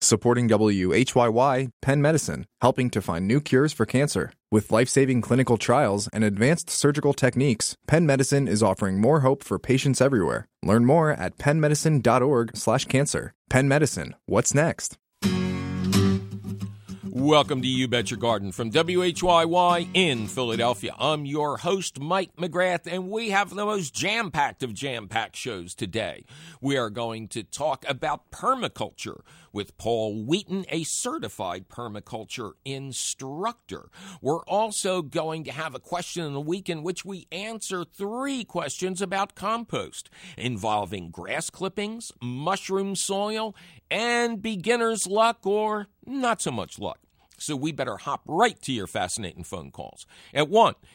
Supporting WHYY, Penn Medicine, helping to find new cures for cancer. With life-saving clinical trials and advanced surgical techniques, Penn Medicine is offering more hope for patients everywhere. Learn more at pennmedicine.org/cancer. Penn Medicine, what's next? Welcome to You Bet Your Garden from WHYY in Philadelphia. I'm your host, Mike McGrath, and we have the most jam-packed of jam-packed shows today. We are going to talk about permaculture with Paul Wheaton, a certified permaculture instructor. We're also going to have a question in the week in which we answer 3 questions about compost involving grass clippings, mushroom soil, and beginner's luck or not so much luck. So we better hop right to your fascinating phone calls at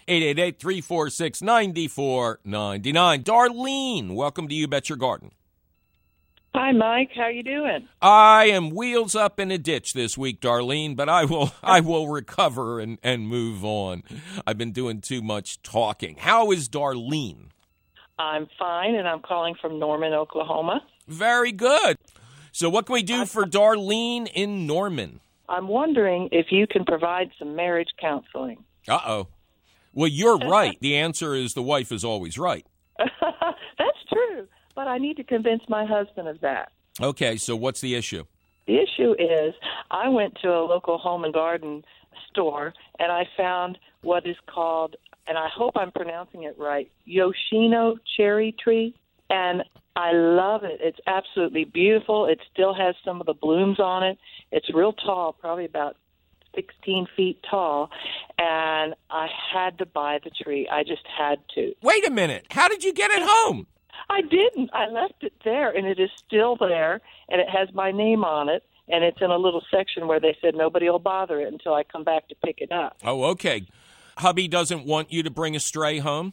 1-888-346-9499. Darlene, welcome to You Bet Your Garden. Hi, Mike. How you doing? I am wheels up in a ditch this week, Darlene, but I will recover and move on. I've been doing too much talking. How is Darlene? I'm fine, and I'm calling from Norman, Oklahoma. Very good. So what can we do for Darlene in Norman? I'm wondering if you can provide some marriage counseling. Uh-oh. Well, you're right. The answer is the wife is always right. That's true, but I need to convince my husband of that. Okay, so what's the issue? The issue is I went to a local home and garden store, and I found what is called, and I hope I'm pronouncing it right, Yoshino cherry tree, and I love it. It's absolutely beautiful. It still has some of the blooms on it. It's real tall, probably about 16 feet tall, and I had to buy the tree. I just had to. Wait a minute. How did you get it home? I didn't. I left it there, and it is still there, and it has my name on it, and it's in a little section where they said nobody will bother it until I come back to pick it up. Oh, okay. Hubby doesn't want you to bring a stray home?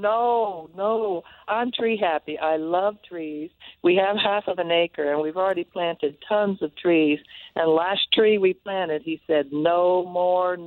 No, I'm tree happy. I love trees. We have half of an acre, and we've already planted tons of trees. And last tree we planted, he said, no more.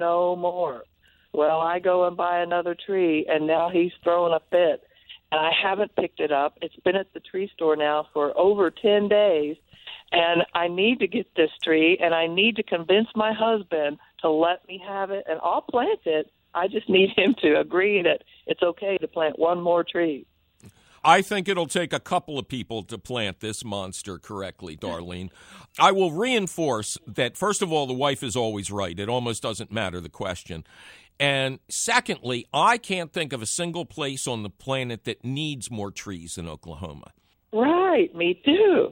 Well, I go and buy another tree, and now he's throwing a fit. And I haven't picked it up. It's been at the tree store now for over 10 days, and I need to get this tree, and I need to convince my husband to let me have it, and I'll plant it. I just need him to agree that it's okay to plant one more tree. I think it'll take a couple of people to plant this monster correctly, Darlene. I will reinforce that, first of all, the wife is always right. It almost doesn't matter, the question. And secondly, I can't think of a single place on the planet that needs more trees than Oklahoma. Right, me too.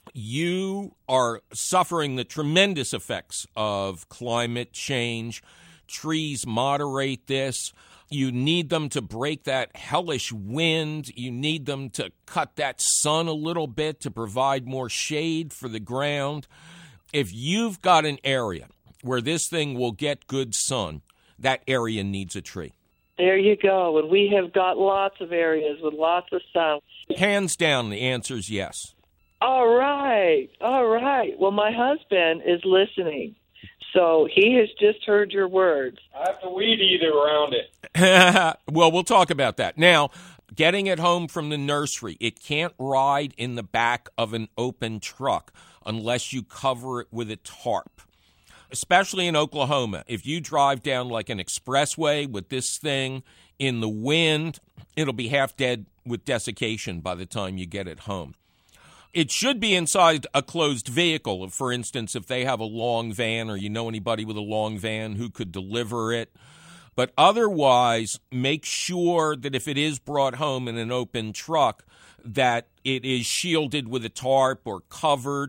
You are suffering the tremendous effects of climate change. Trees moderate this. You need them to break that hellish wind. You need them to cut that sun a little bit to provide more shade for the ground. If you've got an area where this thing will get good sun, that area needs a tree. There you go. And we have got lots of areas with lots of sun. Hands down, the answer is yes. All right. Well, my husband is listening. So he has just heard your words. I have to weed eat around it. Well, we'll talk about that. Now, getting it home from the nursery, it can't ride in the back of an open truck unless you cover it with a tarp. Especially in Oklahoma, if you drive down like an expressway with this thing in the wind, it'll be half dead with desiccation by the time you get it home. It should be inside a closed vehicle. For instance, if they have a long van or you know anybody with a long van who could deliver it. But otherwise, make sure that if it is brought home in an open truck, that it is shielded with a tarp or covered,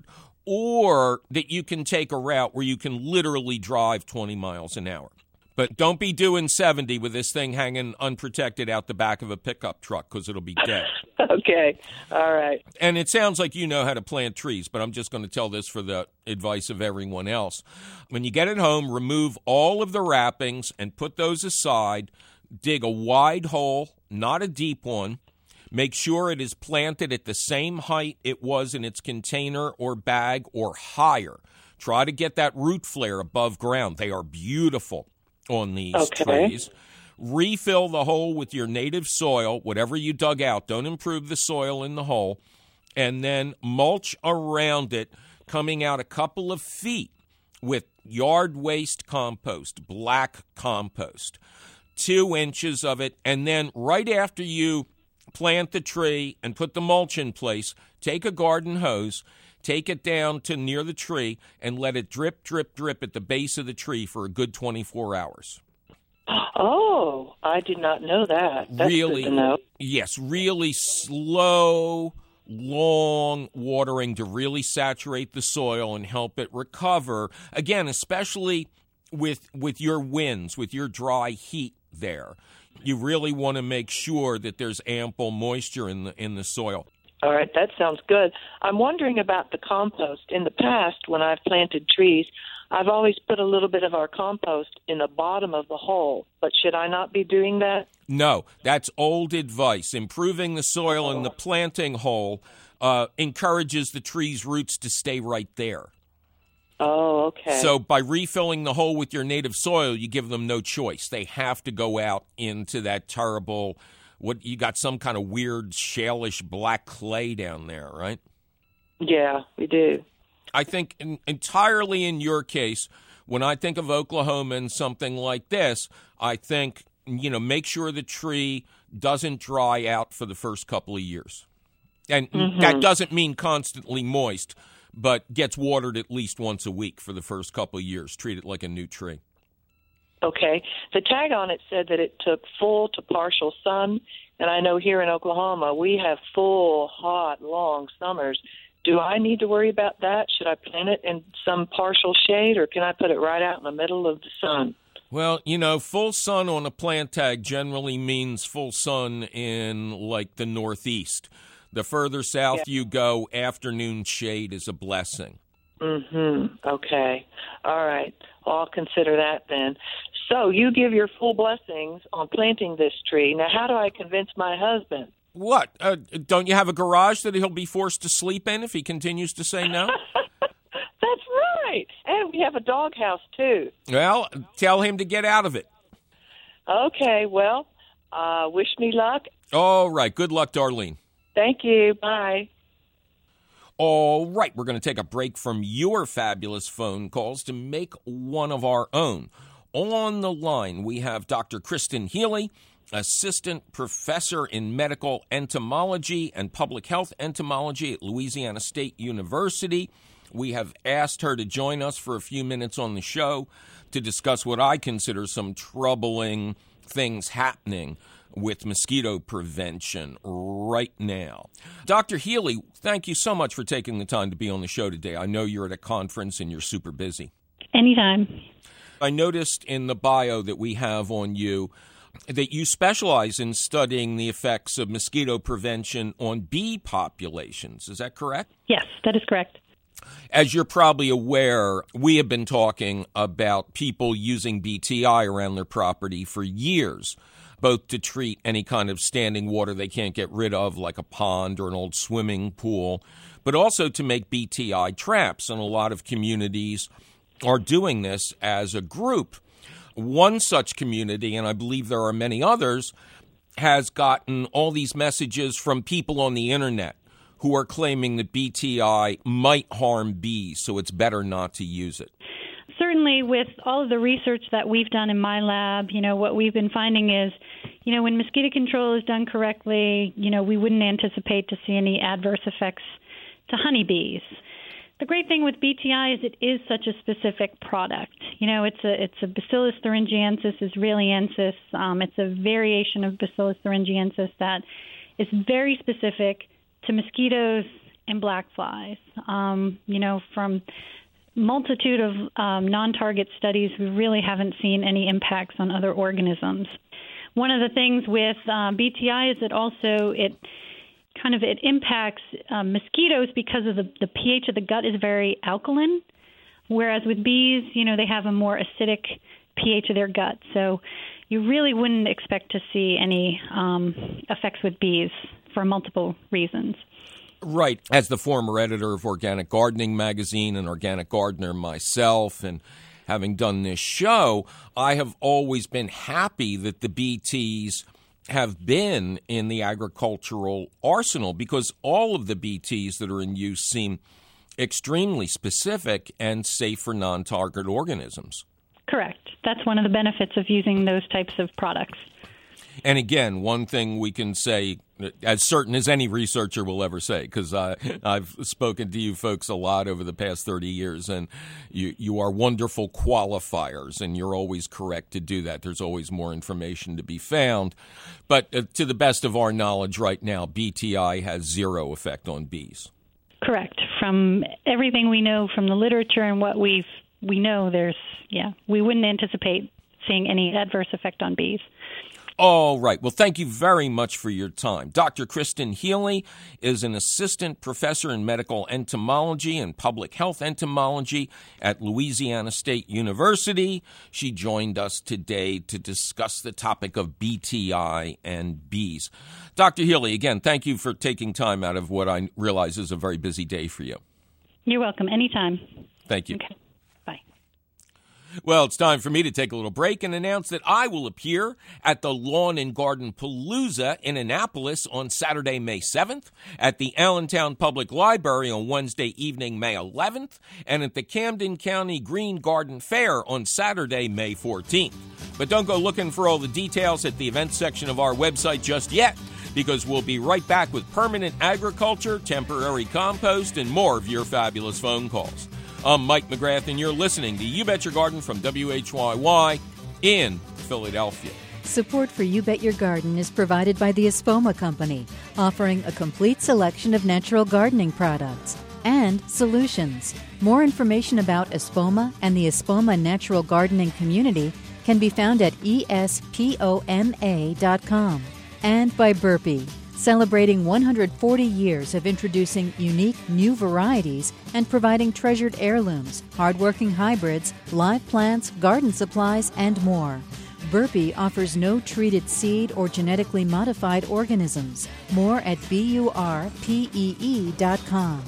or that you can take a route where you can literally drive 20 miles an hour. But don't be doing 70 with this thing hanging unprotected out the back of a pickup truck because it'll be dead. Okay. All right. And it sounds like you know how to plant trees, but I'm just going to tell this for the advice of everyone else. When you get it home, remove all of the wrappings and put those aside. Dig a wide hole, not a deep one. Make sure it is planted at the same height it was in its container or bag or higher. Try to get that root flare above ground. They are beautiful on these trees. Refill the hole with your native soil, whatever you dug out. Don't improve the soil in the hole. And then mulch around it coming out a couple of feet with yard waste compost, black compost, 2 inches of it, and then right after you plant the tree and put the mulch in place, take a garden hose, take it down to near the tree, and let it drip, drip, drip at the base of the tree for a good 24 hours. Oh, I did not know that. That's really, good to know. Yes, really slow, long watering to really saturate the soil and help it recover. Again, especially with your winds, with your dry heat there. You really want to make sure that there's ample moisture in the soil. All right, that sounds good. I'm wondering about the compost. In the past, when I've planted trees, I've always put a little bit of our compost in the bottom of the hole. But should I not be doing that? No, that's old advice. Improving the soil in the planting hole encourages the tree's roots to stay right there. Oh, okay. So by refilling the hole with your native soil, you give them no choice. They have to go out into that terrible, you got some kind of weird shalish black clay down there, right? Yeah, we do. I think entirely in your case, when I think of Oklahoma and something like this, I think, make sure the tree doesn't dry out for the first couple of years. And that doesn't mean constantly moist, but gets watered at least once a week for the first couple of years. Treat it like a new tree. Okay. The tag on it said that it took full to partial sun, and I know here in Oklahoma we have full, hot, long summers. Do I need to worry about that? Should I plant it in some partial shade, or can I put it right out in the middle of the sun? Well, full sun on a plant tag generally means full sun in, like, the Northeast. The further south you go, afternoon shade is a blessing. Okay. All right. Well, I'll consider that then. So you give your full blessings on planting this tree. Now, how do I convince my husband? What? Don't you have a garage that he'll be forced to sleep in if he continues to say no? That's right. And we have a doghouse, too. Well, tell him to get out of it. Okay. Well, wish me luck. All right. Good luck, Darlene. Thank you. Bye. All right, we're going to take a break from your fabulous phone calls to make one of our own. On the line, we have Dr. Kristen Healy, Assistant Professor in Medical Entomology and Public Health Entomology at Louisiana State University. We have asked her to join us for a few minutes on the show to discuss what I consider some troubling things happening with mosquito prevention right now. Dr. Healy, thank you so much for taking the time to be on the show today. I know you're at a conference and you're super busy. Anytime. I noticed in the bio that we have on you that you specialize in studying the effects of mosquito prevention on bee populations. Is that correct? Yes, that is correct. As you're probably aware, we have been talking about people using BTI around their property for years, both to treat any kind of standing water they can't get rid of, like a pond or an old swimming pool, but also to make BTI traps. And a lot of communities are doing this as a group. One such community, and I believe there are many others, has gotten all these messages from people on the internet who are claiming that BTI might harm bees, so it's better not to use it. Certainly, with all of the research that we've done in my lab, what we've been finding is, when mosquito control is done correctly, we wouldn't anticipate to see any adverse effects to honeybees. The great thing with BTI is it is such a specific product. It's a Bacillus thuringiensis israeliensis. It's a variation of Bacillus thuringiensis that is very specific to mosquitoes and black flies. From multitude of non-target studies, we really haven't seen any impacts on other organisms. One of the things with BTI is that also it impacts mosquitoes because of the pH of the gut is very alkaline, whereas with bees, they have a more acidic pH of their gut. So you really wouldn't expect to see any effects with bees for multiple reasons. Right. As the former editor of Organic Gardening magazine and Organic Gardener myself, and having done this show, I have always been happy that the BTs have been in the agricultural arsenal, because all of the BTs that are in use seem extremely specific and safe for non-target organisms. Correct. That's one of the benefits of using those types of products. And again, one thing we can say, as certain as any researcher will ever say, because I've spoken to you folks a lot over the past 30 years, and you are wonderful qualifiers, and you're always correct to do that. There's always more information to be found. But to the best of our knowledge right now, BTI has zero effect on bees. Correct. From everything we know from the literature and what we know, we wouldn't anticipate seeing any adverse effect on bees. All right. Well, thank you very much for your time. Dr. Kristen Healy is an assistant professor in medical entomology and public health entomology at Louisiana State University. She joined us today to discuss the topic of BTI and bees. Dr. Healy, again, thank you for taking time out of what I realize is a very busy day for you. You're welcome. Anytime. Thank you. Okay. Bye. Well, it's time for me to take a little break and announce that I will appear at the Lawn and Garden Palooza in Annapolis on Saturday, May 7th, at the Allentown Public Library on Wednesday evening, May 11th, and at the Camden County Green Garden Fair on Saturday, May 14th. But don't go looking for all the details at the events section of our website just yet, because we'll be right back with permanent agriculture, temporary compost, and more of your fabulous phone calls. I'm Mike McGrath, and you're listening to You Bet Your Garden from WHYY in Philadelphia. Support for You Bet Your Garden is provided by the Espoma Company, offering a complete selection of natural gardening products and solutions. More information about Espoma and the Espoma Natural Gardening Community can be found at espoma.com. And by Burpee, celebrating 140 years of introducing unique new varieties and providing treasured heirlooms, hardworking hybrids, live plants, garden supplies, and more. Burpee offers no treated seed or genetically modified organisms. More at burpee.com.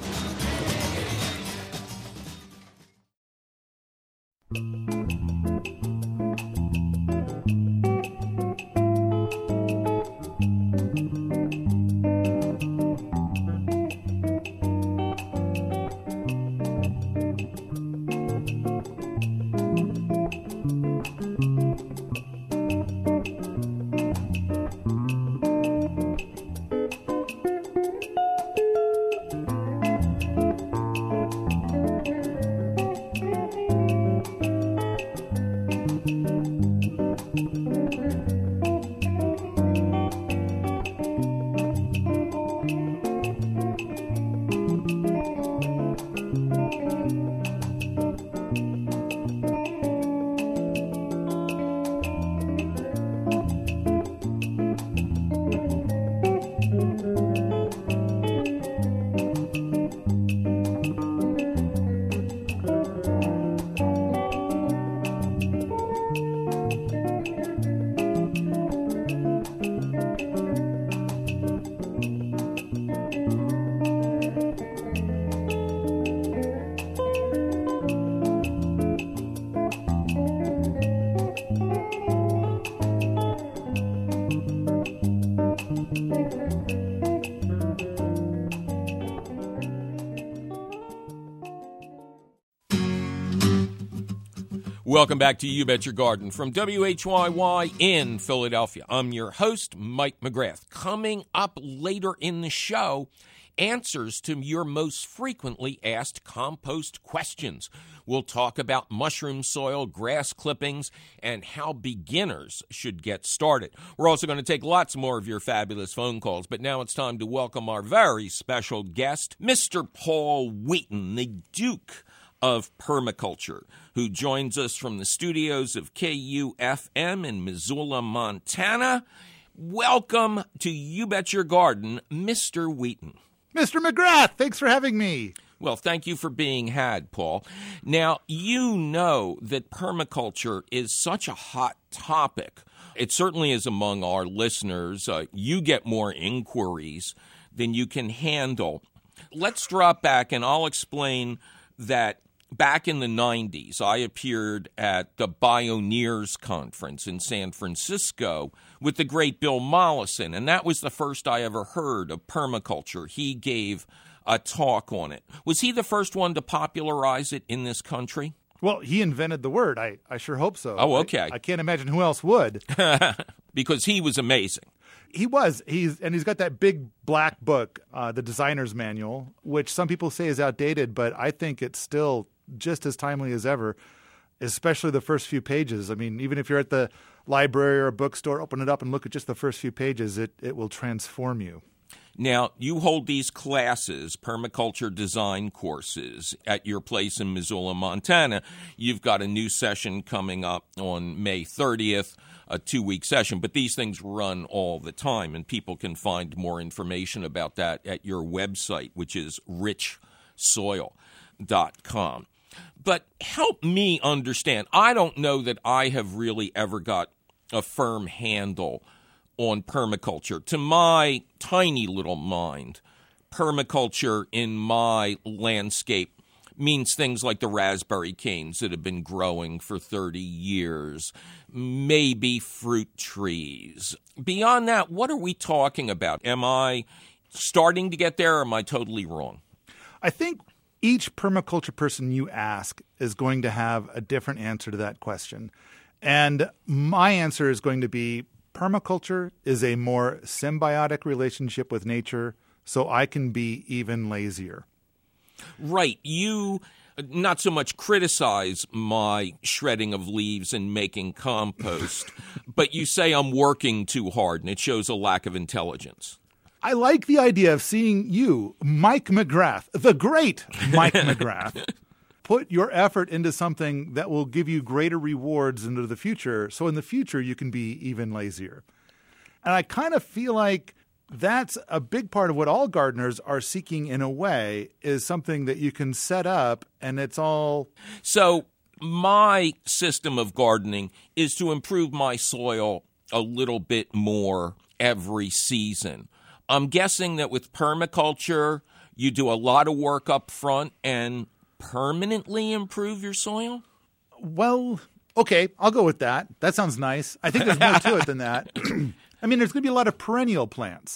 Welcome back to You Bet Your Garden from WHYY in Philadelphia. I'm your host, Mike McGrath. Coming up later in the show, answers to your most frequently asked compost questions. We'll talk about mushroom soil, grass clippings, and how beginners should get started. We're also going to take lots more of your fabulous phone calls, but now it's time to welcome our very special guest, Mr. Paul Wheaton, the Duke of Permaculture, who joins us from the studios of KUFM in Missoula, Montana. Welcome to You Bet Your Garden, Mr. Wheaton. Mr. McGrath, thanks for having me. Well, thank you for being had, Paul. Now, you know that permaculture is such a hot topic. It certainly is among our listeners. You get more inquiries than you can handle. Let's drop back, and I'll explain that back in the 90s, I appeared at the Bioneers Conference in San Francisco with the great Bill Mollison, and that was the first I ever heard of permaculture. He gave a talk on it. Was he the first one to popularize it in this country? Well, he invented the word. I sure hope so. Oh, okay. I can't imagine who else would. Because he was amazing. He was. He's got that big black book, the Designer's Manual, which some people say is outdated, but I think it's still just as timely as ever, especially the first few pages. I mean, even if you're at the library or a bookstore, open it up and look at just the first few pages, it will transform you. Now, you hold these classes, permaculture design courses, at your place in Missoula, Montana. You've got a new session coming up on May 30th, a 2-week session. But these things run all the time, and people can find more information about that at your website, which is richsoil.com. But help me understand. I don't know that I have really ever got a firm handle on permaculture. To my tiny little mind, permaculture in my landscape means things like the raspberry canes that have been growing for 30 years, maybe fruit trees. Beyond that, what are we talking about? Am I starting to get there, or am I totally wrong? I think each permaculture person you ask is going to have a different answer to that question. And my answer is going to be permaculture is a more symbiotic relationship with nature, so I can be even lazier. Right. You not so much criticize my shredding of leaves and making compost, but you say I'm working too hard, and it shows a lack of intelligence. I like the idea of seeing you, Mike McGrath, the great Mike McGrath, put your effort into something that will give you greater rewards into the future, so in the future you can be even lazier. And I kind of feel like that's a big part of what all gardeners are seeking in a way, is something that you can set up and it's all... So my system of gardening is to improve my soil a little bit more every season. I'm guessing that with permaculture, you do a lot of work up front and permanently improve your soil? Well, okay, I'll go with that. That sounds nice. I think there's more to it than that. I mean, there's going to be a lot of perennial plants,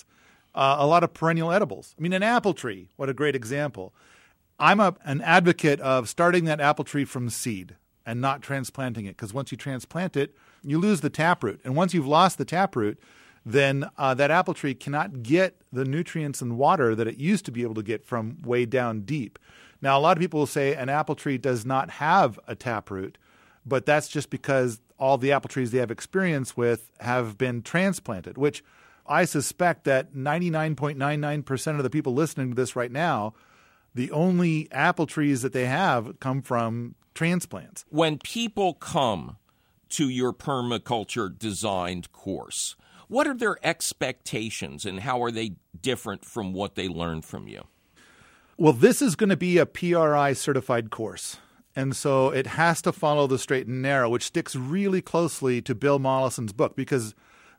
a lot of perennial edibles. I mean, an apple tree, what a great example. I'm an advocate of starting that apple tree from seed and not transplanting it, because once you transplant it, you lose the taproot. And once you've lost the taproot, then that apple tree cannot get the nutrients and water that it used to be able to get from way down deep. Now, a lot of people will say an apple tree does not have a taproot, but that's just because all the apple trees they have experience with have been transplanted, which I suspect that 99.99% of the people listening to this right now, the only apple trees that they have come from transplants. When people come to your permaculture designed course, what are their expectations and how are they different from what they learned from you? Well, this is going to be a PRI certified course. And so it has to follow the straight and narrow, which sticks really closely to Bill Mollison's book, because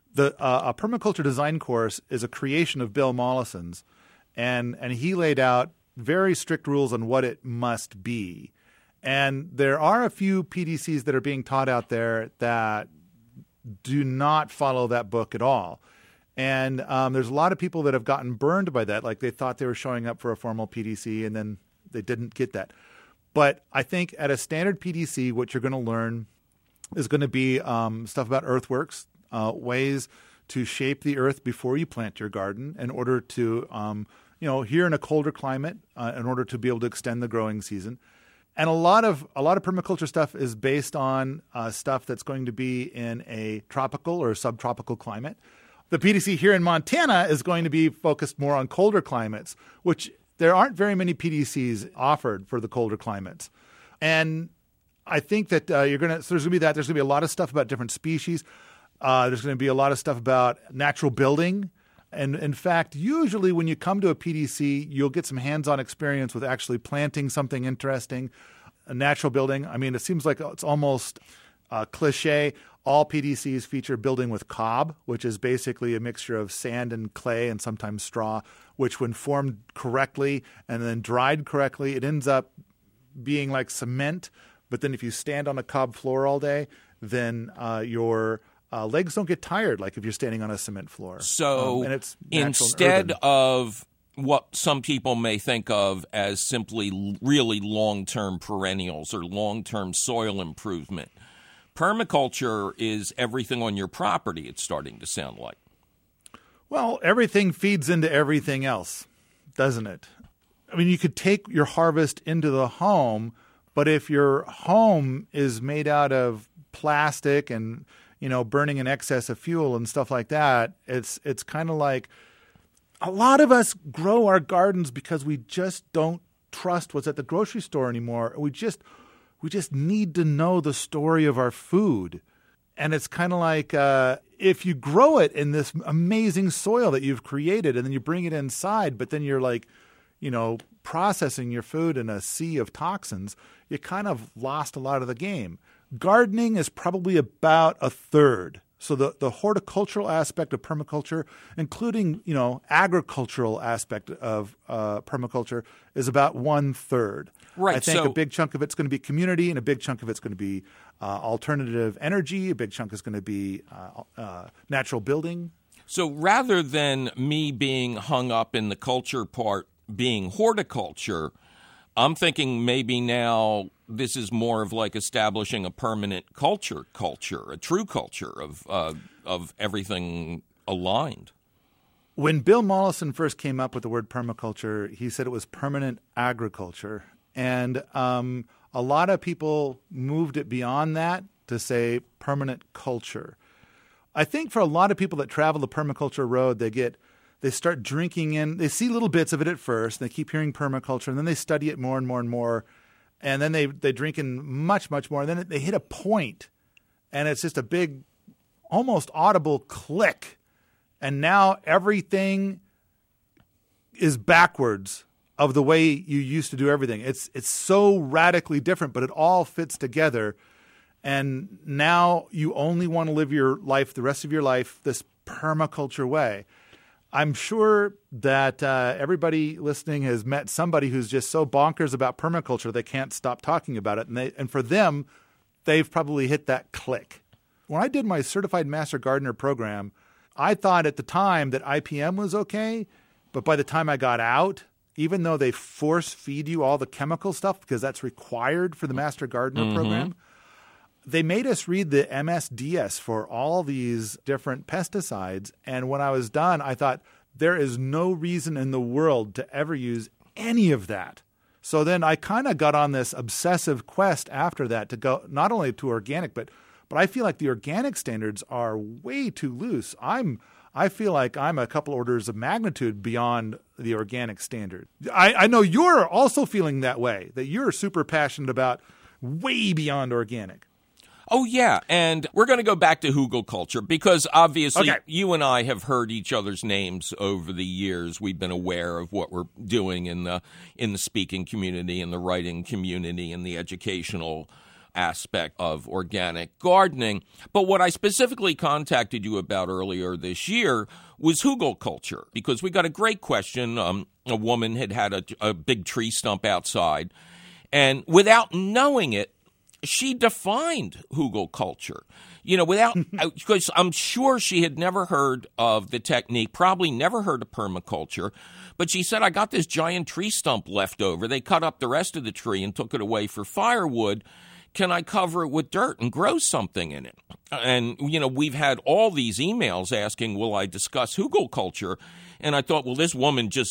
a permaculture design course is a creation of Bill Mollison's. And he laid out very strict rules on what it must be. And there are a few PDCs that are being taught out there that do not follow that book at all. And there's a lot of people that have gotten burned by that. Like they thought they were showing up for a formal PDC and then they didn't get that. But I think at a standard PDC, what you're going to learn is going to be stuff about earthworks, ways to shape the earth before you plant your garden in order to, here in a colder climate, in order to be able to extend the growing season. And a lot of permaculture stuff is based on stuff that's going to be in a tropical or subtropical climate. The PDC here in Montana is going to be focused more on colder climates, which there aren't very many PDCs offered for the colder climates. And I think that there's going to be that. There's going to be a lot of stuff about different species. There's going to be a lot of stuff about natural building. And in fact, usually when you come to a PDC, you'll get some hands-on experience with actually planting something interesting, a natural building. I mean, it seems like it's almost cliche. All PDCs feature building with cob, which is basically a mixture of sand and clay and sometimes straw, which when formed correctly and then dried correctly, it ends up being like cement. But then if you stand on a cob floor all day, then your legs don't get tired like if you're standing on a cement floor. So and it's instead of what some people may think of as simply really long-term perennials or long-term soil improvement. Permaculture is everything on your property, it's starting to sound like. Well, everything feeds into everything else, doesn't it? I mean, you could take your harvest into the home, but if your home is made out of plastic and, burning in excess of fuel and stuff like that, it's kind of like a lot of us grow our gardens because we just don't trust what's at the grocery store anymore. We just need to know the story of our food. And it's kind of like if you grow it in this amazing soil that you've created and then you bring it inside, but then you're like, processing your food in a sea of toxins, you kind of lost a lot of the game. Gardening is probably about a third. So the horticultural aspect of permaculture, including, agricultural aspect of permaculture, is about 1/3. Right. I think a big chunk of it's going to be community, and a big chunk of it's going to be alternative energy. A big chunk is going to be natural building. So rather than me being hung up in the culture part being horticulture, I'm thinking maybe now this is more of like establishing a permanent culture, a true culture of everything aligned. When Bill Mollison first came up with the word permaculture, he said it was permanent agriculture. And a lot of people moved it beyond that to say permanent culture. I think for a lot of people that travel the permaculture road, they start drinking in. They see little bits of it at first. And they keep hearing permaculture, and then they study it more and more and more. And then they drink in much, much more. And then they hit a point, and it's just a big, almost audible click. And now everything is backwards of the way you used to do everything. It's so radically different, but it all fits together. And now you only want to live your life, the rest of your life, this permaculture way. I'm sure that everybody listening has met somebody who's just so bonkers about permaculture they can't stop talking about it. And for them, they've probably hit that click. When I did my Certified Master Gardener program, I thought at the time that IPM was okay, but by the time I got out, even though they force feed you all the chemical stuff because that's required for the Master Gardener program, they made us read the MSDS for all these different pesticides. And when I was done, I thought there is no reason in the world to ever use any of that. So then I kind of got on this obsessive quest after that to go not only to organic, but I feel like the organic standards are way too loose. I feel like I'm a couple orders of magnitude beyond the organic standard. I know you're also feeling that way, that you're super passionate about way beyond organic. Oh, yeah, and we're going to go back to hugelkultur because obviously you and I have heard each other's names over the years. We've been aware of what we're doing in the speaking community, in the writing community, in the educational aspect of organic gardening. But what I specifically contacted you about earlier this year was hugelkultur because we got a great question. A woman had a big tree stump outside, and without knowing it, she defined hugelkultur, because I'm sure she had never heard of the technique, probably never heard of permaculture, but she said, I got this giant tree stump left over. They cut up the rest of the tree and took it away for firewood. Can I cover it with dirt and grow something in it? And, we've had all these emails asking, will I discuss hugelkultur? And I thought, well, this woman just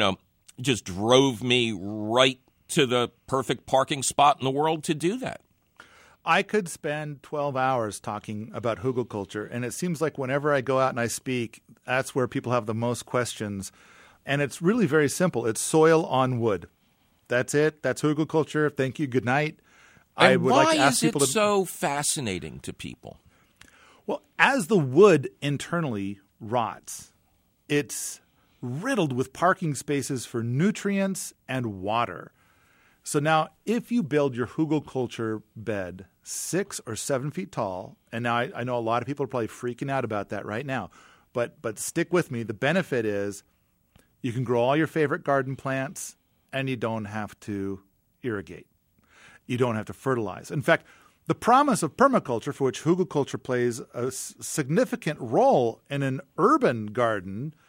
drove me right to the perfect parking spot in the world to do that. I could spend 12 hours talking about hugelkultur, and it seems like whenever I go out and I speak, that's where people have the most questions. And it's really very simple. It's soil on wood. That's it. That's hugelkultur. Thank you. Good night. And I would like to ask people so fascinating to people? Well, as the wood internally rots, it's riddled with parking spaces for nutrients and water. So now if you build your hugelkultur bed 6 or 7 feet tall, and now I know a lot of people are probably freaking out about that right now, but stick with me. The benefit is you can grow all your favorite garden plants and you don't have to irrigate. You don't have to fertilize. In fact, the promise of permaculture, for which hugelkultur plays a significant role in an urban garden,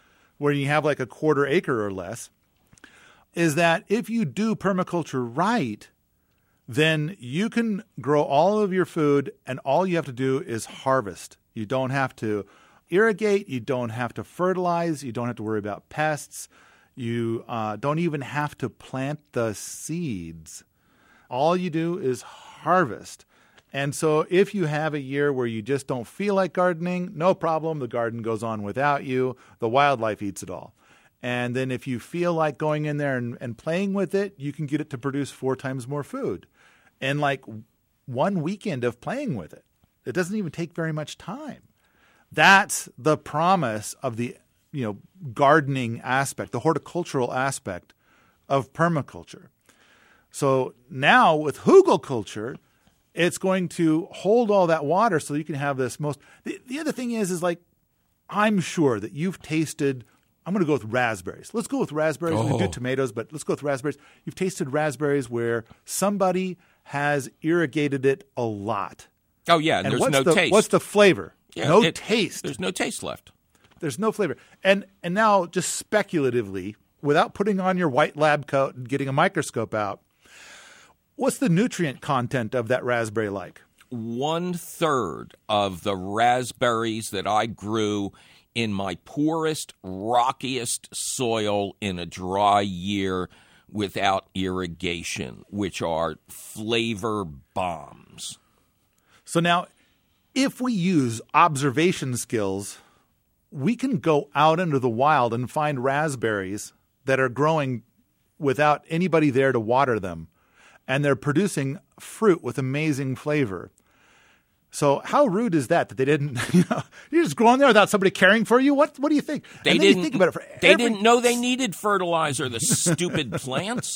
where you have like a quarter acre or less, is that if you do permaculture right, then you can grow all of your food and all you have to do is harvest. You don't have to irrigate. You don't have to fertilize. You don't have to worry about pests. You don't even have to plant the seeds. All you do is harvest. And so if you have a year where you just don't feel like gardening, no problem. The garden goes on without you. The wildlife eats it all. And then if you feel like going in there and playing with it, you can get it to produce 4 times more food. And like one weekend of playing with it. It doesn't even take very much time. That's the promise of the gardening aspect, the horticultural aspect of permaculture. So now with hugelkultur, it's going to hold all that water so you can have this the other thing is like, I'm sure that you've tasted, I'm going to go with raspberries. Let's go with raspberries. We do tomatoes, but let's go with raspberries. You've tasted raspberries where somebody has irrigated it a lot. Oh, yeah, and there's no taste. What's the flavor? Yeah, taste. There's no taste left. There's no flavor. And now just speculatively, without putting on your white lab coat and getting a microscope out, what's the nutrient content of that raspberry like? 1/3 of the raspberries that I grew in my poorest, rockiest soil in a dry year without irrigation, which are flavor bombs. So now, if we use observation skills, we can go out into the wild and find raspberries that are growing without anybody there to water them. And they're producing fruit with amazing flavor. So how rude is that they didn't, you're just growing there without somebody caring for you? What do you think? They didn't know they needed fertilizer, the stupid plants.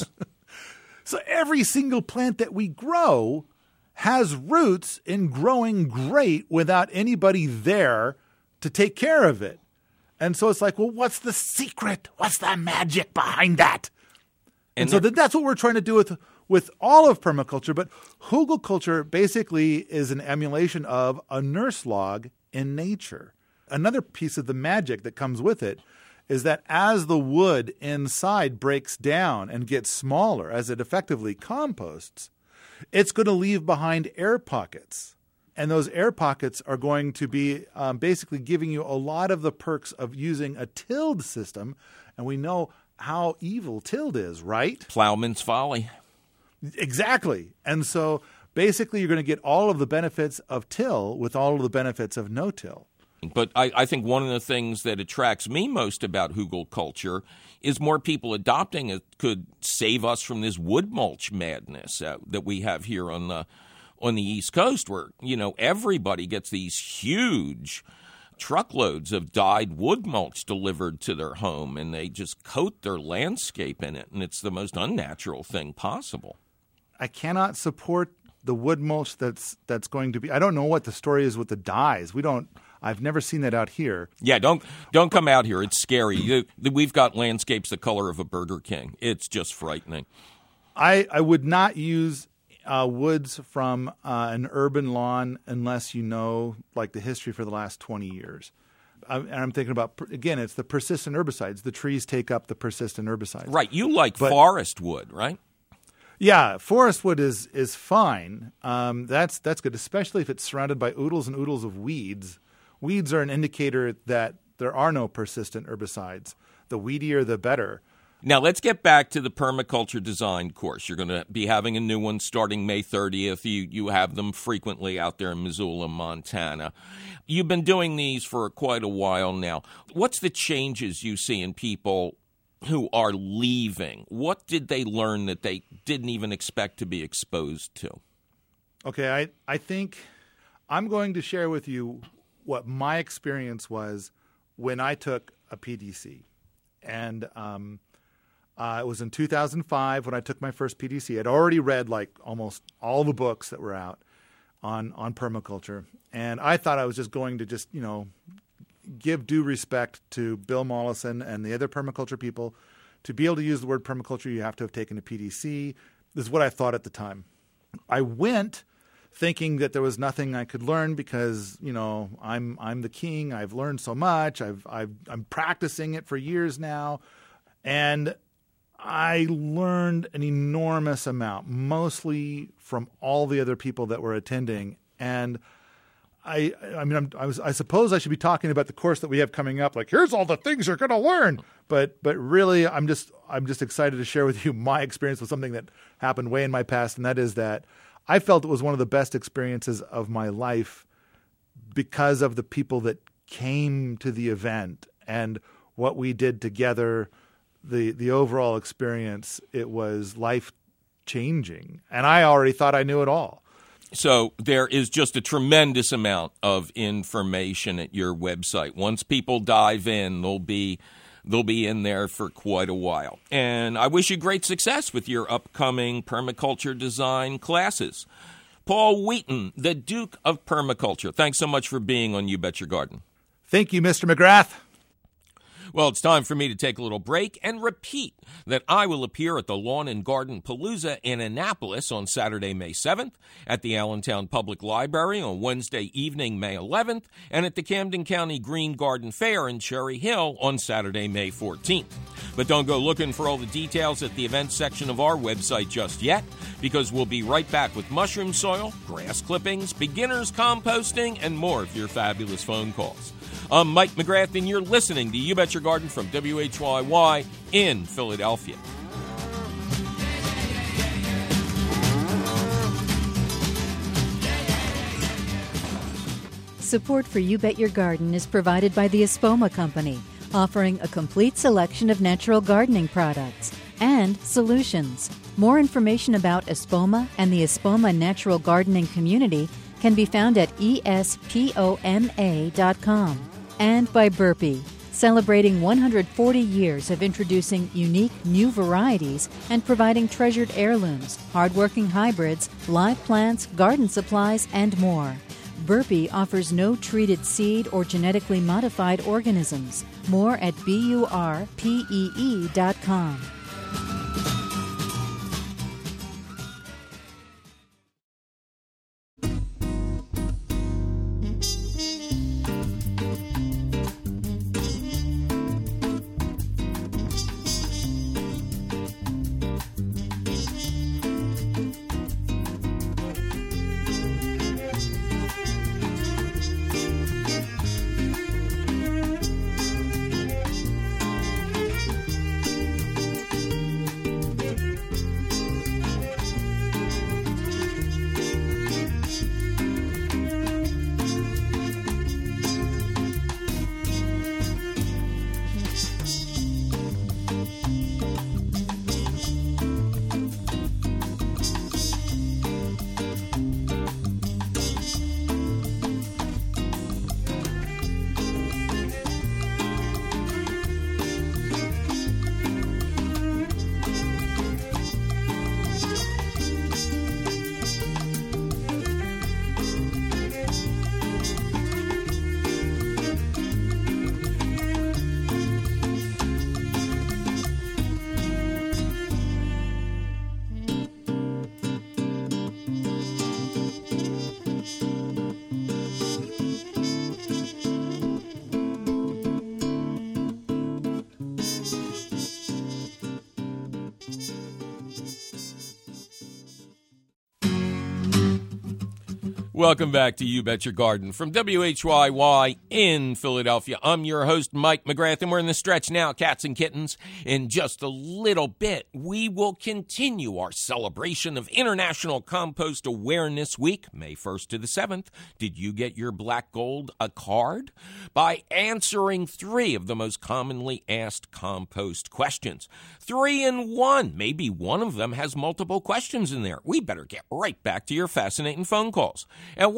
So every single plant that we grow has roots in growing great without anybody there to take care of it. And so it's like, well, what's the secret? What's the magic behind that? And so that's what we're trying to do with all of permaculture. But hugelkultur basically is an emulation of a nurse log in nature. Another piece of the magic that comes with it is that as the wood inside breaks down and gets smaller, as it effectively composts, it's going to leave behind air pockets. And those air pockets are going to be basically giving you a lot of the perks of using a tilled system. And we know how evil tilled is, right? Plowman's folly. Exactly. And so basically you're going to get all of the benefits of till with all of the benefits of no-till. But I think one of the things that attracts me most about hugelkultur is more people adopting it could save us from this wood mulch madness that we have here on the East Coast, where everybody gets these huge truckloads of dyed wood mulch delivered to their home, and they just coat their landscape in it, and it's the most unnatural thing possible. I cannot support the wood mulch that's going to be. I don't know what the story is with the dyes. I've never seen that out here. Yeah, don't come out here. It's scary. We've got landscapes the color of a Burger King. It's just frightening. I would not use woods from an urban lawn unless you know like the history for the last 20 years. And I'm thinking about, again, it's the persistent herbicides. The trees take up the persistent herbicides. Right. You like forest wood, right? Yeah, forest wood is fine. That's good, especially if it's surrounded by oodles and oodles of weeds. Weeds are an indicator that there are no persistent herbicides. The weedier, the better. Now, let's get back to the permaculture design course. You're going to be having a new one starting May 30th. You have them frequently out there in Missoula, Montana. You've been doing these for quite a while now. What's the changes you see in people who are leaving? What did they learn that they didn't even expect to be exposed to? Okay, I think I'm going to share with you what my experience was when I took a PDC. And it was in 2005 when I took my first PDC. I'd already read like almost all the books that were out on permaculture. And I thought I was just going to give due respect to Bill Mollison and the other permaculture people. To be able to use the word permaculture, you have to have taken a PDC. This is what I thought at the time. I went thinking that there was nothing I could learn because, I'm the king. I've learned so much. I'm practicing it for years now. And I learned an enormous amount, mostly from all the other people that were attending. And I suppose I should be talking about the course that we have coming up. Like, here's all the things you're going to learn. But really, I'm just excited to share with you my experience with something that happened way in my past, and that is that I felt it was one of the best experiences of my life because of the people that came to the event and what we did together. The overall experience, it was life-changing. And I already thought I knew it all. So there is just a tremendous amount of information at your website. Once people dive in, they'll be in there for quite a while. And I wish you great success with your upcoming permaculture design classes. Paul Wheaton, the Duke of Permaculture, thanks so much for being on You Bet Your Garden. Thank you, Mr. McGrath. Well, it's time for me to take a little break and repeat that I will appear at the Lawn and Garden Palooza in Annapolis on Saturday, May 7th, at the Allentown Public Library on Wednesday evening, May 11th, and at the Camden County Green Garden Fair in Cherry Hill on Saturday, May 14th. But don't go looking for all the details at the events section of our website just yet, because we'll be right back with mushroom soil, grass clippings, beginners composting, and more of your fabulous phone calls. I'm Mike McGrath, and you're listening to You Bet Your Garden from WHYY in Philadelphia. Support for You Bet Your Garden is provided by the Espoma Company, offering a complete selection of natural gardening products and solutions. More information about Espoma and the Espoma Natural Gardening Community can be found at espoma.com. And by Burpee, celebrating 140 years of introducing unique new varieties and providing treasured heirlooms, hardworking hybrids, live plants, garden supplies, and more. Burpee offers no treated seed or genetically modified organisms. More at burpee.com. Welcome back to You Bet Your Garden from WHYY in Philadelphia. I'm your host, Mike McGrath, and we're in the stretch now, cats and kittens. In just a little bit, we will continue our celebration of International Compost Awareness Week, May 1st to the 7th. Did you get your Black Gold a card? By answering 3 of the most commonly asked compost questions. 3 in 1. Maybe one of them has multiple questions in there. We better get right back to your fascinating phone calls. At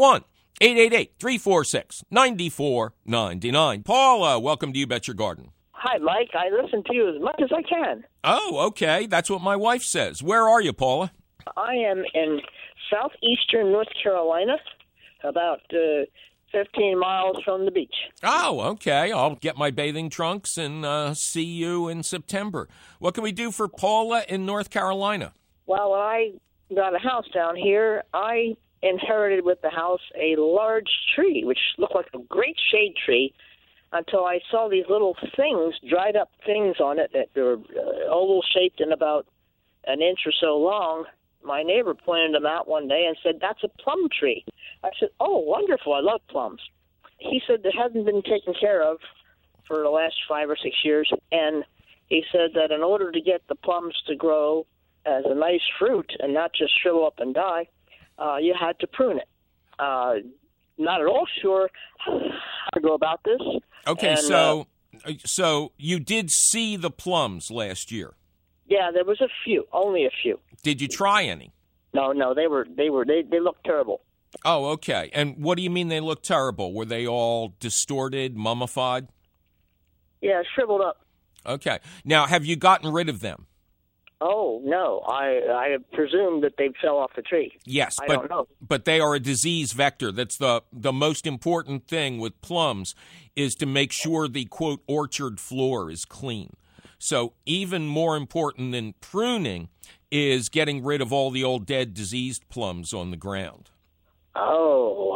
1-888-346-9499. Paula, welcome to You Bet Your Garden. Hi, Mike. I listen to you as much as I can. Oh, okay. That's what my wife says. Where are you, Paula? I am in southeastern North Carolina, about 15 miles from the beach. Oh, okay. I'll get my bathing trunks and see you in September. What can we do for Paula in North Carolina? Well, when I got a house down here, I inherited with the house a large tree, which looked like a great shade tree, until I saw these little things, dried up things on it that were oval-shaped and about an inch or so long. My neighbor pointed them out one day and said, "That's a plum tree." I said, "Oh, wonderful, I love plums." He said it hasn't been taken care of for the last 5 or 6 years, and he said that in order to get the plums to grow as a nice fruit and not just shrivel up and die, you had to prune it. Not at all sure how to go about this. Okay, and, so you did see the plums last year? Yeah, there was a few, only a few. Did you try any? No, they looked terrible. Oh, okay. And what do you mean they looked terrible? Were they all distorted, mummified? Yeah, shriveled up. Okay. Now, have you gotten rid of them? Oh, no. I presume that they fell off the tree. Yes, I don't know. But they are a disease vector. That's the most important thing with plums is to make sure the, quote, orchard floor is clean. So even more important than pruning is getting rid of all the old dead diseased plums on the ground. Oh,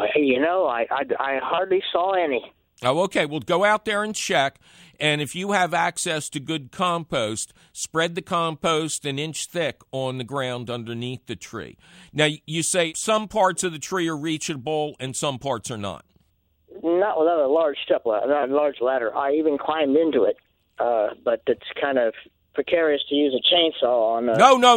I hardly saw any. Oh, okay. Well, go out there and check. And if you have access to good compost, spread the compost an inch thick on the ground underneath the tree. Now, you say some parts of the tree are reachable and some parts are not. Not without a large large ladder. I even climbed into it, but it's kind of precarious to use a chainsaw on.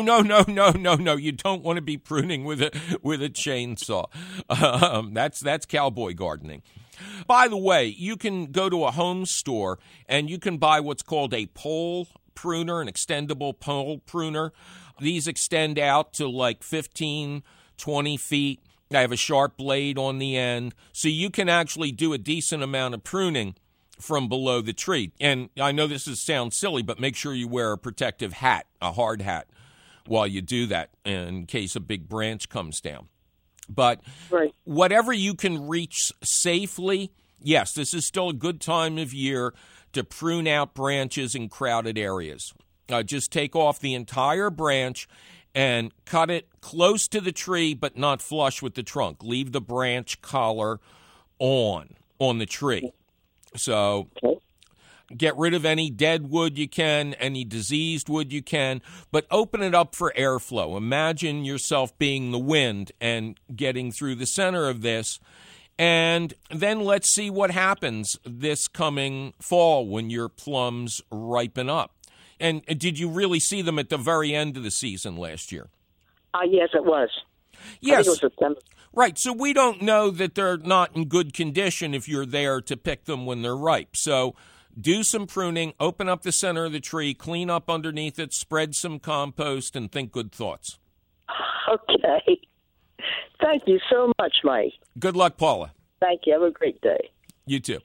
No. You don't want to be pruning with a chainsaw. That's cowboy gardening. By the way, you can go to a home store and you can buy what's called a pole pruner, an extendable pole pruner. These extend out to like 15, 20 feet. They have a sharp blade on the end, so you can actually do a decent amount of pruning from below the tree. And I know this sounds silly, but make sure you wear a protective hat, a hard hat, while you do that in case a big branch comes down. But whatever you can reach safely, yes, this is still a good time of year to prune out branches in crowded areas. Just take off the entire branch and cut it close to the tree but not flush with the trunk. Leave the branch collar on the tree. So get rid of any dead wood you can, any diseased wood you can, but open it up for airflow. Imagine yourself being the wind and getting through the center of this. And then let's see what happens this coming fall when your plums ripen up. And did you really see them at the very end of the season last year? Yes, it was. Yes. I think it was September. Right, so we don't know that they're not in good condition if you're there to pick them when they're ripe. So do some pruning, open up the center of the tree, clean up underneath it, spread some compost, and think good thoughts. Okay. Thank you so much, Mike. Good luck, Paula. Thank you. Have a great day. You too.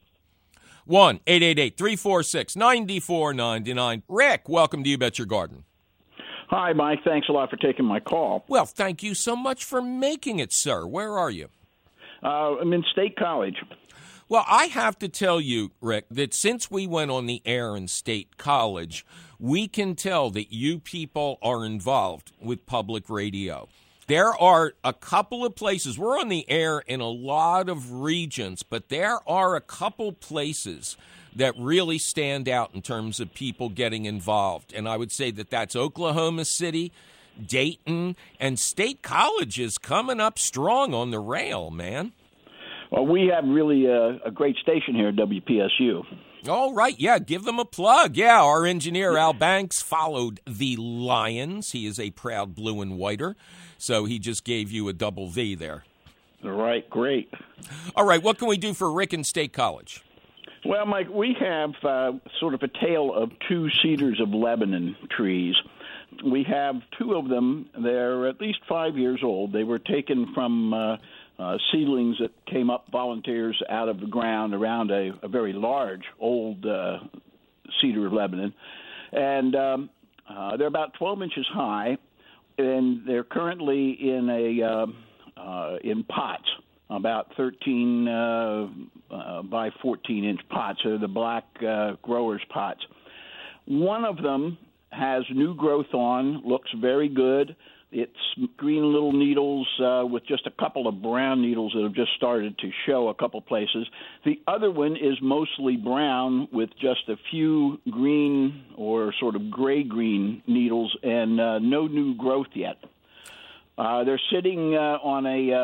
1-888-346-9499. Rick, welcome to You Bet Your Garden. Hi, Mike. Thanks a lot for taking my call. Well, thank you so much for making it, sir. Where are you? I'm in State College. Well, I have to tell you, Rick, that since we went on the air in State College, we can tell that you people are involved with public radio. There are a couple of places. We're on the air in a lot of regions, but there are a couple places that really stand out in terms of people getting involved. And I would say that that's Oklahoma City, Dayton, and State College is coming up strong on the rail, man. Well, we have really a great station here at WPSU. All right, yeah, give them a plug. Yeah, our engineer, Al Banks, followed the Lions. He is a proud blue and whiter, so he just gave you a double V there. All right, great. All right, what can we do for Rick and State College? Well, Mike, we have sort of a tale of two cedars of Lebanon trees. We have two of them. They're at least 5 years old. They were taken from seedlings that came up, volunteers, out of the ground around a very large old cedar of Lebanon. And they're about 12 inches high, and they're currently in pots, about 13 by 14-inch pots. They're the black growers' pots. One of them has new growth on, looks very good. It's green little needles with just a couple of brown needles that have just started to show a couple places. The other one is mostly brown with just a few green or sort of gray-green needles and no new growth yet. They're sitting on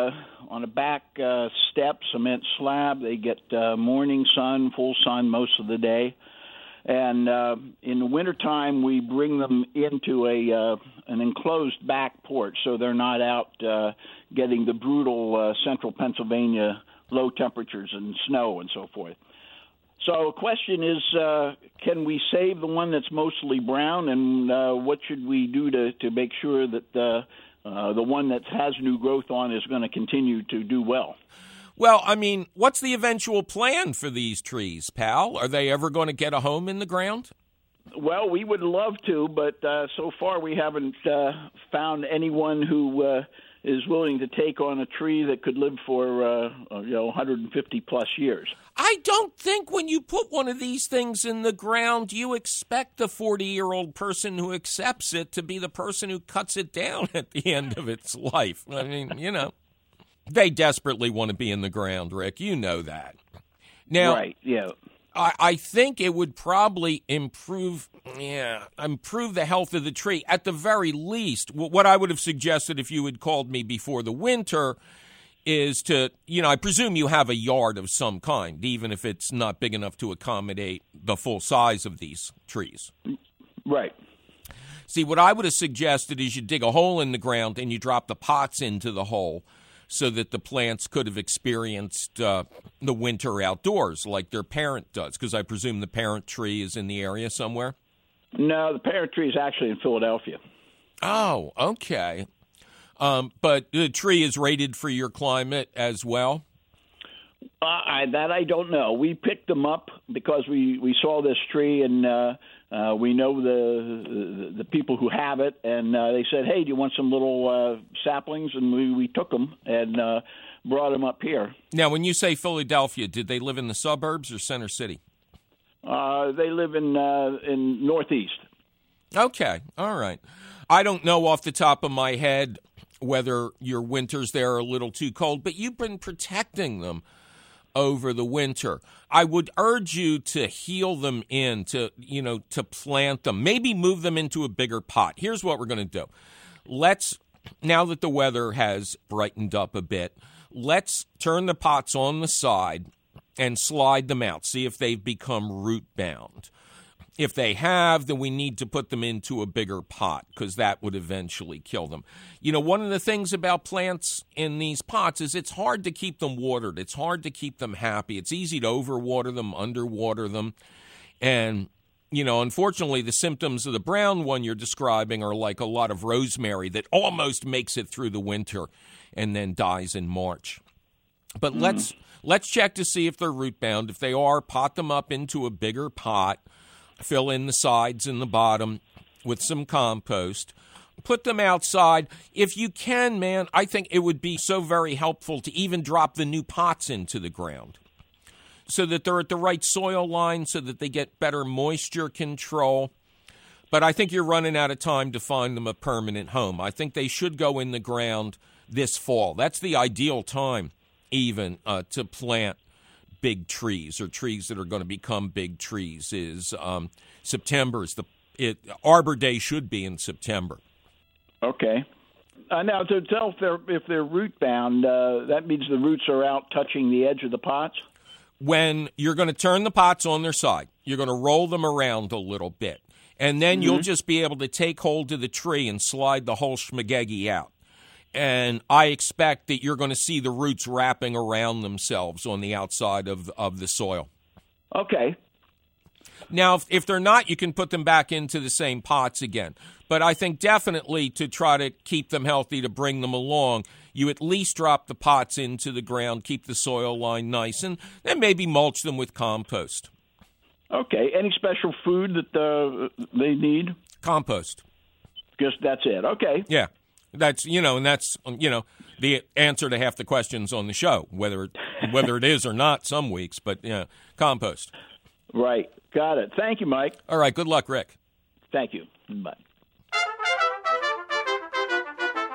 a back step, cement slab. They get morning sun, full sun most of the day. And in the wintertime, we bring them into an enclosed back porch so they're not out getting the brutal central Pennsylvania low temperatures and snow and so forth. So the question is, can we save the one that's mostly brown, and what should we do to make sure that the one that has new growth on is going to continue to do well? Well, I mean, what's the eventual plan for these trees, pal? Are they ever going to get a home in the ground? Well, we would love to, but so far we haven't found anyone who is willing to take on a tree that could live for 150 plus years. I don't think when you put one of these things in the ground, you expect the 40-year-old person who accepts it to be the person who cuts it down at the end of its life. I mean, they desperately want to be in the ground, Rick. You know that. Now, right, yeah. I think it would probably improve the health of the tree. At the very least, what I would have suggested if you had called me before the winter is to, I presume you have a yard of some kind, even if it's not big enough to accommodate the full size of these trees. Right. See, what I would have suggested is you dig a hole in the ground and you drop the pots into the hole, so that the plants could have experienced the winter outdoors like their parent does, because I presume the parent tree is in the area somewhere? No, the parent tree is actually in Philadelphia. Oh, okay. But the tree is rated for your climate as well? That I don't know. We picked them up because we saw this tree, and we know the people who have it, and they said, hey, do you want some little saplings? And we took them and brought them up here. Now, when you say Philadelphia, did they live in the suburbs or Center City? They live in Northeast. Okay, all right. I don't know off the top of my head whether your winters there are a little too cold, but you've been protecting them over the winter. I would urge you to heel them in, to plant them. Maybe move them into a bigger pot. Here's what we're going to do. Now that the weather has brightened up a bit, let's turn the pots on the side and slide them out. See if they've become root bound. If they have, then we need to put them into a bigger pot because that would eventually kill them. One of the things about plants in these pots is it's hard to keep them watered. It's hard to keep them happy. It's easy to overwater them, underwater them. And, unfortunately, the symptoms of the brown one you're describing are like a lot of rosemary that almost makes it through the winter and then dies in March. But let's check to see if they're root bound. If they are, pot them up into a bigger pot. Fill in the sides and the bottom with some compost. Put them outside. If you can, man, I think it would be so very helpful to even drop the new pots into the ground so that they're at the right soil line, so that they get better moisture control. But I think you're running out of time to find them a permanent home. I think they should go in the ground this fall. That's the ideal time even to plant big trees or trees that are going to become big trees is September. Arbor Day should be in September. Okay. Now, to tell if they're root bound, that means the roots are out touching the edge of the pots? When you're going to turn the pots on their side, you're going to roll them around a little bit, and then you'll just be able to take hold of the tree and slide the whole schmagegi out. And I expect that you're going to see the roots wrapping around themselves on the outside of the soil. Okay. Now, if they're not, you can put them back into the same pots again. But I think definitely to try to keep them healthy, to bring them along, you at least drop the pots into the ground, keep the soil line nice, and then maybe mulch them with compost. Okay. Any special food that they need? Compost. Just that's it. Okay. Yeah. That's the answer to half the questions on the show, whether it is or not some weeks, but compost. Right. Got it. Thank you, Mike. All right. Good luck, Rick. Thank you. Bye.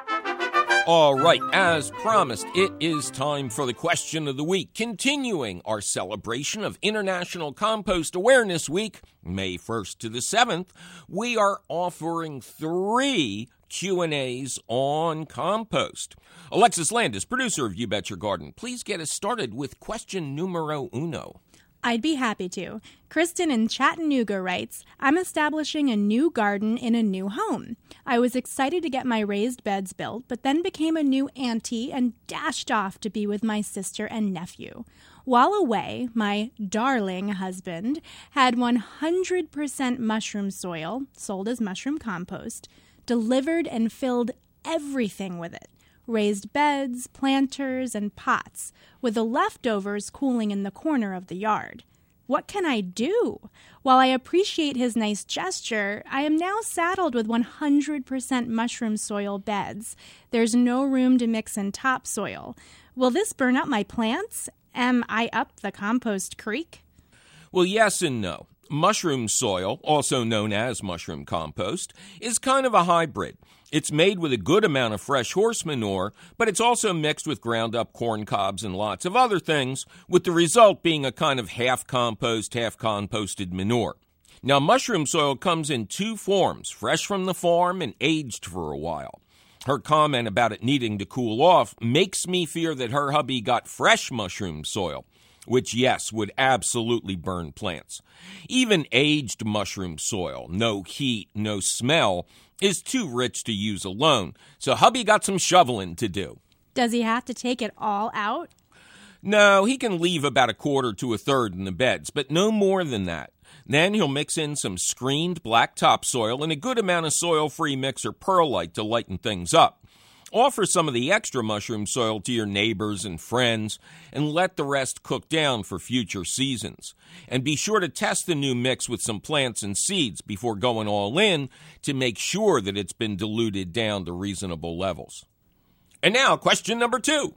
All right, as promised, it is time for the question of the week. Continuing our celebration of International Compost Awareness Week, May 1st to the 7th, we are offering 3 Q&As on compost. Alexis Landis, producer of You Bet Your Garden, please get us started with question numero uno. I'd be happy to. Kristen in Chattanooga writes, I'm establishing a new garden in a new home. I was excited to get my raised beds built, but then became a new auntie and dashed off to be with my sister and nephew. While away, my darling husband had 100% mushroom soil, sold as mushroom compost, delivered and filled everything with it. Raised beds, planters, and pots, with the leftovers cooling in the corner of the yard. What can I do? While I appreciate his nice gesture, I am now saddled with 100% mushroom soil beds. There's no room to mix in topsoil. Will this burn up my plants? Am I up the compost creek? Well, yes and no. Mushroom soil, also known as mushroom compost, is kind of a hybrid. It's made with a good amount of fresh horse manure, but it's also mixed with ground-up corn cobs and lots of other things, with the result being a kind of half-compost, half-composted manure. Now, mushroom soil comes in 2 forms, fresh from the farm and aged for a while. Her comment about it needing to cool off makes me fear that her hubby got fresh mushroom soil, which, yes, would absolutely burn plants. Even aged mushroom soil, no heat, no smell, is too rich to use alone, so hubby got some shoveling to do. Does he have to take it all out? No, he can leave about 1/4 to 1/3 in the beds, but no more than that. Then he'll mix in some screened black topsoil and a good amount of soil-free mixer perlite to lighten things up. Offer some of the extra mushroom soil to your neighbors and friends, and let the rest cook down for future seasons. And be sure to test the new mix with some plants and seeds before going all in to make sure that it's been diluted down to reasonable levels. And now, question number 2.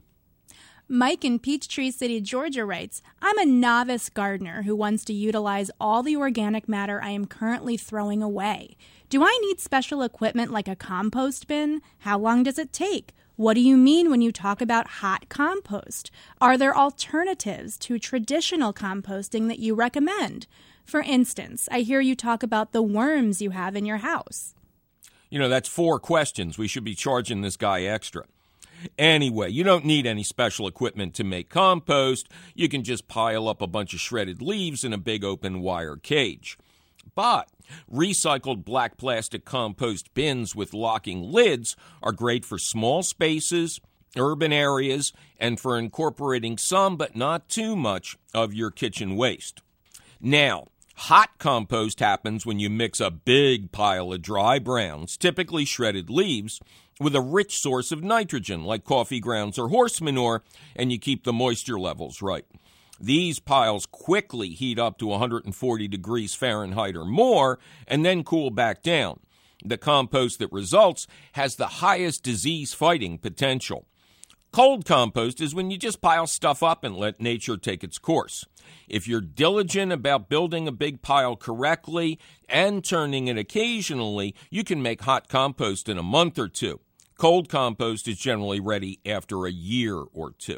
Mike in Peachtree City, Georgia writes, I'm a novice gardener who wants to utilize all the organic matter I am currently throwing away. Do I need special equipment like a compost bin? How long does it take? What do you mean when you talk about hot compost? Are there alternatives to traditional composting that you recommend? For instance, I hear you talk about the worms you have in your house. You know, that's 4 questions. We should be charging this guy extra. Anyway, you don't need any special equipment to make compost. You can just pile up a bunch of shredded leaves in a big open wire cage. But recycled black plastic compost bins with locking lids are great for small spaces, urban areas, and for incorporating some, but not too much, of your kitchen waste. Now, hot compost happens when you mix a big pile of dry browns, typically shredded leaves, with a rich source of nitrogen like coffee grounds or horse manure, and you keep the moisture levels right. These piles quickly heat up to 140 degrees Fahrenheit or more and then cool back down. The compost that results has the highest disease-fighting potential. Cold compost is when you just pile stuff up and let nature take its course. If you're diligent about building a big pile correctly and turning it occasionally, you can make hot compost in a month or 2. Cold compost is generally ready after a year or 2.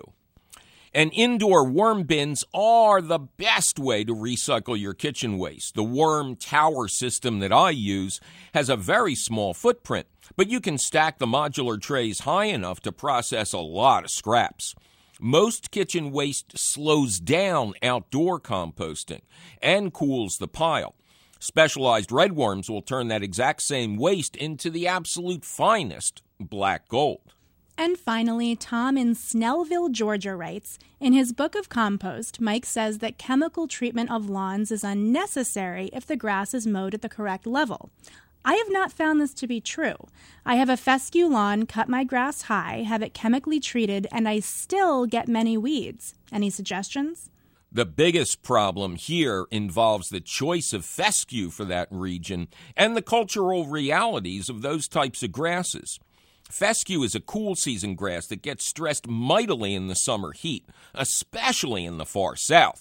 And indoor worm bins are the best way to recycle your kitchen waste. The worm tower system that I use has a very small footprint, but you can stack the modular trays high enough to process a lot of scraps. Most kitchen waste slows down outdoor composting and cools the pile. Specialized red worms will turn that exact same waste into the absolute finest black gold. And finally, Tom in Snellville, Georgia writes, in his book of compost, Mike says that chemical treatment of lawns is unnecessary if the grass is mowed at the correct level. I have not found this to be true. I have a fescue lawn, cut my grass high, have it chemically treated, and I still get many weeds. Any suggestions? The biggest problem here involves the choice of fescue for that region and the cultural realities of those types of grasses. Fescue is a cool season grass that gets stressed mightily in the summer heat, especially in the far south.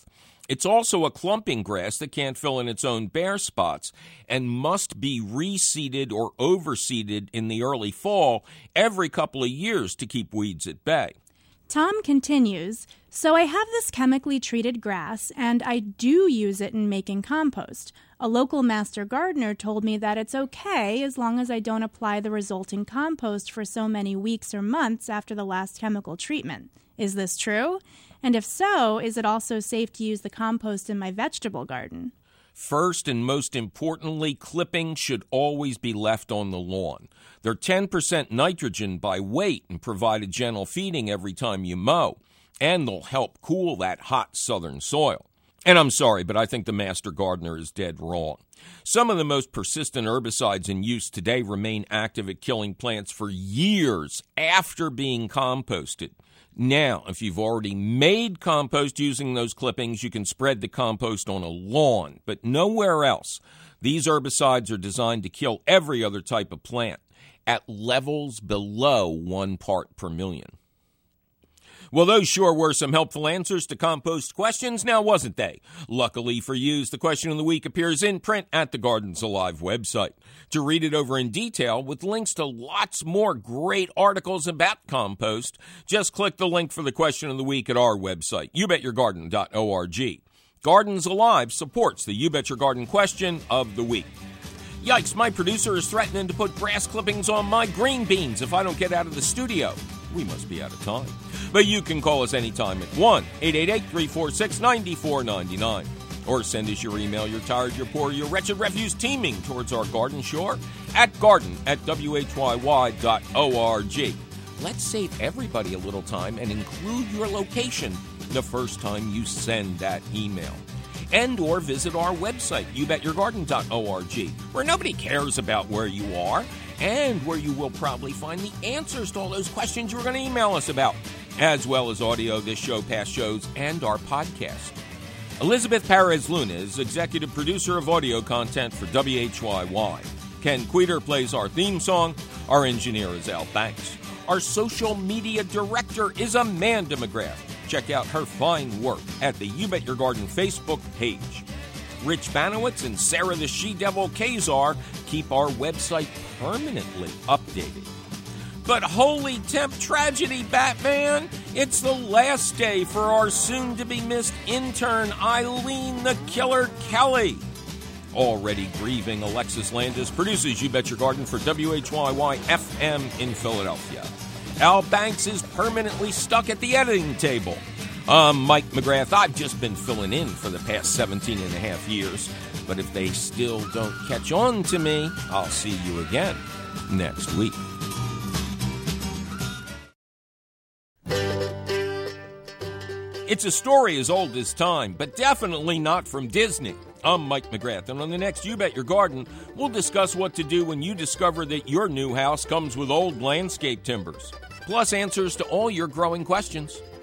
It's also a clumping grass that can't fill in its own bare spots and must be reseeded or overseeded in the early fall every couple of years to keep weeds at bay. Tom continues, so I have this chemically treated grass, and I do use it in making compost. A local master gardener told me that it's okay as long as I don't apply the resulting compost for so many weeks or months after the last chemical treatment. Is this true? And if so, is it also safe to use the compost in my vegetable garden? First and most importantly, clippings should always be left on the lawn. They're 10% nitrogen by weight and provide a gentle feeding every time you mow, and they'll help cool that hot southern soil. And I'm sorry, but I think the master gardener is dead wrong. Some of the most persistent herbicides in use today remain active at killing plants for years after being composted. Now, if you've already made compost using those clippings, you can spread the compost on a lawn, but nowhere else. These herbicides are designed to kill every other type of plant at levels below 1 part per million. Well, those sure were some helpful answers to compost questions, now wasn't they? Luckily for you, the question of the week appears in print at the Gardens Alive website. To read it over in detail with links to lots more great articles about compost, just click the link for the question of the week at our website, youbetyourgarden.org. Gardens Alive supports the You Bet Your Garden question of the week. Yikes, my producer is threatening to put grass clippings on my green beans if I don't get out of the studio. We must be out of time. But you can call us anytime at 1-888-346-9499. Or send us your email, you're tired, you're poor, your wretched refuse teeming towards our garden shore at garden@whyy.org. Let's save everybody a little time and include your location the first time you send that email. And or visit our website, youbetyourgarden.org, where nobody cares about where you are and where you will probably find the answers to all those questions you were going to email us about, as well as audio, this show, past shows, and our podcast. Elizabeth Perez-Luna is executive producer of audio content for WHYY. Ken Queter plays our theme song. Our engineer is Al Banks. Our social media director is Amanda McGrath. Check out her fine work at the You Bet Your Garden Facebook page. Rich Banowitz and Sarah the She-Devil Kazar keep our website permanently updated. But holy temp tragedy, Batman! It's the last day for our soon-to-be-missed intern, Eileen the Killer Kelly. Already grieving, Alexis Landis produces You Bet Your Garden for WHYY-FM in Philadelphia. Al Banks is permanently stuck at the editing table. I'm Mike McGrath. I've just been filling in for the past 17 and a half years. But if they still don't catch on to me, I'll see you again next week. It's a story as old as time, but definitely not from Disney. I'm Mike McGrath, and on the next You Bet Your Garden, we'll discuss what to do when you discover that your new house comes with old landscape timbers, plus answers to all your growing questions.